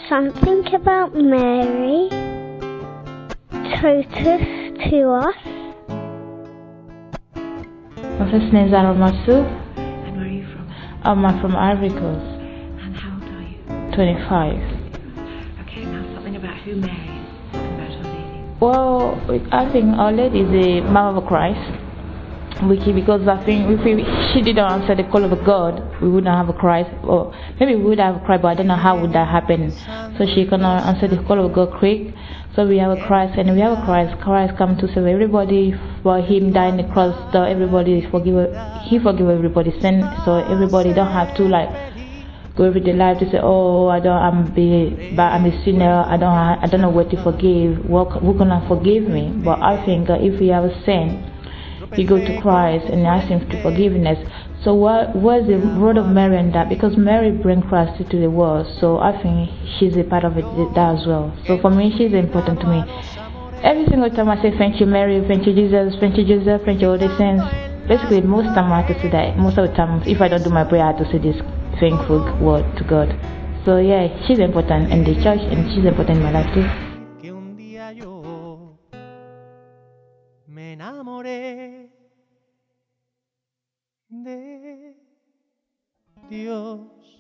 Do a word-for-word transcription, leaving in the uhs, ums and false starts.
Something about Mary taught us to us. My first name is Aromasu. And where are you from? Um, I'm from Ivory Coast. And how old are you? twenty-five. Okay, now something about who Mary is, something about Our Lady. Well, I think Our Lady is the Mother of Christ. Wiki, because I think if we, she didn't answer the call of God, we wouldn't have a Christ. Or maybe we would have a Christ, but I don't know how would that happen. So she cannot answer the call of God quick. So we have a Christ, and we have a Christ. Christ come to save everybody. For Him dying the cross, so everybody is forgive. He forgive everybody's sin. So everybody don't have to like go every day life to say, oh, I don't, I'm be, but I'm a sinner. I don't, I don't know what to forgive. What, who gonna forgive me? But I think uh, if we have a sin, you go to Christ and ask Him for forgiveness. So what was the role of Mary in that? Because Mary bring Christ into the world, so I think she's a part of it that as well. So for me, she's important to me. Every single time I say thank you Mary, thank you Jesus, thank you Jesus, thank you all the saints. Basically, most time I have to say that. Most of the time, if I don't do my prayer, I have to say this thankful word to God. So yeah, she's important in the church, and she's important in my life too. Me enamoré de Dios.